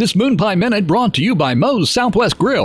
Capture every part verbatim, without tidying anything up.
This Moon Pie Minute brought to you by Moe's Southwest Grill.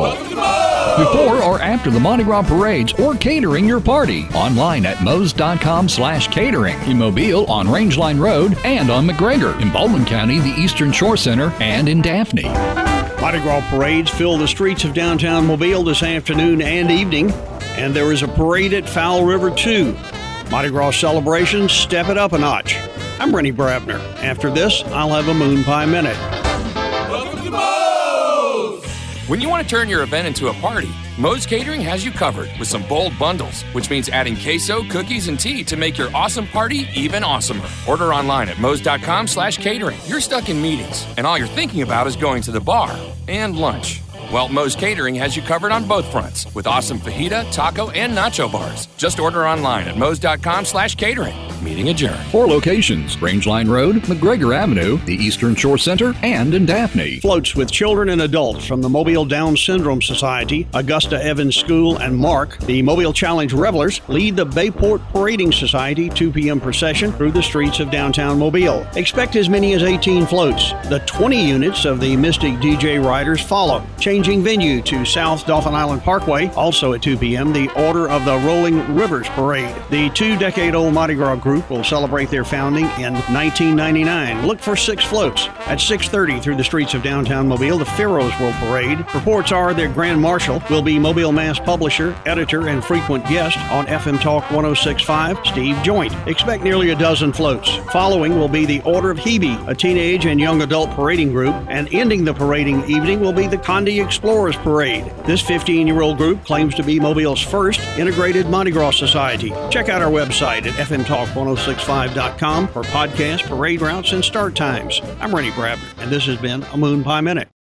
Before or after the Mardi Gras parades or catering your party. Online at Moe's.com slash catering. In Mobile on Rangeline Road and on McGregor. In Baldwin County, the Eastern Shore Center, and in Daphne. Mardi Gras parades fill the streets of downtown Mobile this afternoon and evening. And there is a parade at Fowl River, too. Mardi Gras celebrations step it up a notch. I'm Rennie Brabner. After this, I'll have a Moon Pie Minute. Welcome to Moe's! When you want to turn your event into a party, Moe's Catering has you covered with some bold bundles, which means adding queso, cookies, and tea to make your awesome party even awesomer. Order online at Moe's.com slash catering. You're stuck in meetings, and all you're thinking about is going to the bar and lunch. Well, Moe's Catering has you covered on both fronts with awesome fajita, taco, and nacho bars. Just order online at Moe's.com slash catering. Meeting adjourned. Four locations: Rangeline Road, McGregor Avenue, the Eastern Shore Center, and in Daphne. Floats with children and adults from the Mobile Down Syndrome Society, Augusta Evans School, and Mark. The Mobile Challenge Revelers lead the Bayport Parading Society two p.m. procession through the streets of downtown Mobile. Expect as many as eighteen floats. The twenty units of the Mystic D J Riders follow. Changing venue to South Dauphin Island Parkway. Also at two p.m., the Order of the Rolling Rivers Parade. The two-decade-old Mardi Gras group will celebrate their founding in nineteen ninety-nine. Look for six floats. At six thirty through the streets of downtown Mobile, the Pharaohs will parade. Reports are their Grand Marshal will be Mobile Mass publisher, editor, and frequent guest on F M Talk one oh six point five, Steve Joint. Expect nearly a dozen floats. Following will be the Order of Hebe, a teenage and young adult parading group, and ending the parading evening will be the Condé Explorers Parade. This fifteen-year-old group claims to be Mobile's first integrated Mardi Gras society. Check out our website at F M Talk one oh six point five dot com for podcasts, parade routes, and start times. I'm Rennie Brabner, and this has been a Moon Pie Minute.